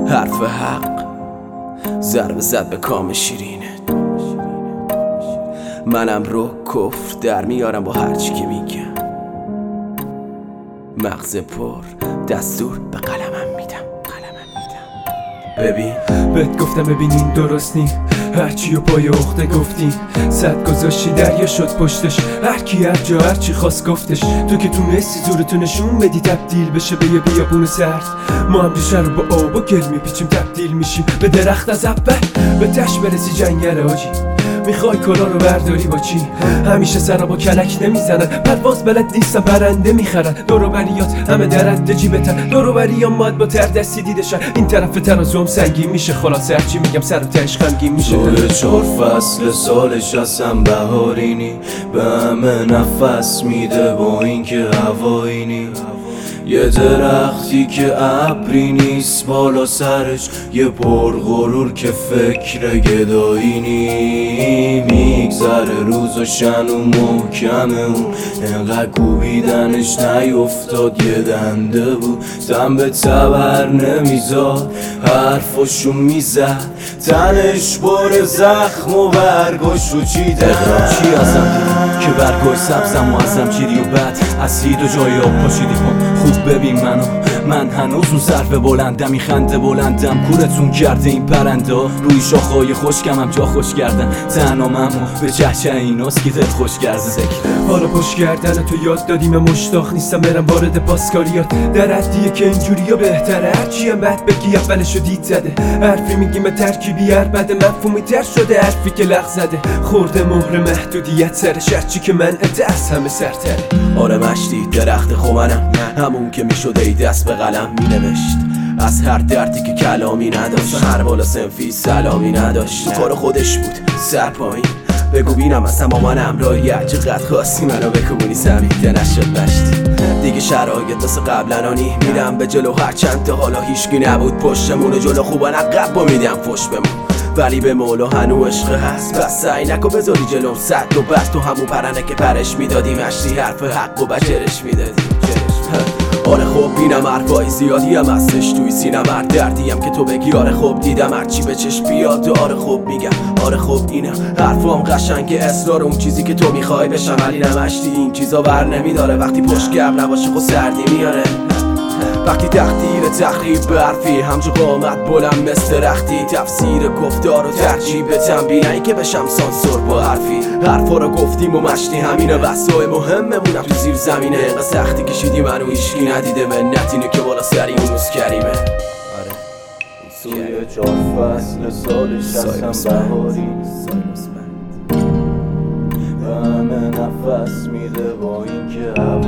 حرف حق ضربه زد به کام شیرینه. منم رو کفر در میارم با هرچی که میگم. مغز پر دستور به قلمم میدم. ببین بهت گفتم ببین این درست نی، هرچی و پای اخته گفتی صد گذاشتی دریا شد پشتش، هرکی هر جا هرچی خواست گفتش. تو که تونستی زورتو نشون بدی تبدیل بشه به یه بیابون سرد، ما هم ریشه رو با آب و گل میپیچیم تبدیل میشیم به درخت از اول به تش برسی جنگل آجی. میخوای کلا رو برداری با چی؟ همیشه سرا با کلک نمیزنن، پرواز بلد نیستن پرنده میخرن. دوروبریات همه درد جیبتن، دوروبریام ماد با تر دستی دیدشن. این طرف ترازوم سنگین میشه، خلاصه هرچی میگم سر و تهش غمگین میشه. دور 4 فصل سالش هستم بهارینی، به همه نفس میده با اینکه هوایینی. یه درختی که ابری نیست بالا سرش، یه پرغرور که فکر گدایینی. میگذره روز و شن و محکمه اون، انقدر کوبیدنش نیفتاد یه دنده بود. دم به تبر نمیزاد حرفاشو میزد، تنش بر زخم و برگاشو چیده. چی ازم دیدم که برگاش سبزم و ازم جیری و بد اسید و جای آب پاشیدی کن. خوب ببین من هنوز اون سرف بلندم، این خنده بلندم کورتون کرده این پرنده. روی شاخهای خشکم هم جا خوش کردن، تنها من به چهچه ایناست که دل خوش کرده. حالا پشت کردن تو یاد دادی، من مشتاق نیستم برم وارد پاسکاریات. در حدیه که اینجوری ها بهتره، هرچی هم بد بگی اولشو دید زده. حرفی میگیم به ترکیبی هر بده، مفهومی تر شده حرفی که لغ زده. خورده مهر محدودیت سرش، هرچی که منعته از همه سرتره. آره مشتی درخت خومنم، همون که میشده ای دست به قلم مینوشت از هر دردی که کلامی نداشت. هر بالا سنفی سلامی نداشت، تو کار خودش بود سر پایین. بگو بینم از تمامان امرایی، چقدر خواستی منو بکوبونی زمین نشد مشتی. دیگه شرایط مثل قبلنانی، میرم به جلو هرچند تا حالا هیچکی نبود پشتمون. جلو خوبان عقب با میدم فش بمون، ولی به مولا هنو عشق هست. پس سعی نکن بذاری جلوم صد و بس، تو همون پرنده که پرش میدادی مشتی حرف حق و بشرش میدادی. آره خب اینم حرفای زیادی هم هستش توی سینم، هر دردیم که تو بگی آره خب دیدم، هرچی به چشم بیاد آره خب میگم. آره خب اینم حرفام قشنگه، اصرار اون چیزی که تو میخوای بشم، ولی نمشتی این چیزا ور نمیداره. وقتی پشت گرم نباشه خود سردی میاره، وقتی تقدیر تخریب برفی همجا قامت بلند مثل رختی. تفسیر گفتار و ترجیح به تنبیه، نه که بشم سانسور با حرفی. حرفا رو گفتیم و مشتی همینه، وسای مهممونم تو زیر زمینه. اینقدر سختی کشیدی منو هیچکی ندیده، منت اینه که بالا سری اونوز کریمه. آره توی 4 فصل سالش هستم بهارینی، به همه نفس میده با اینکه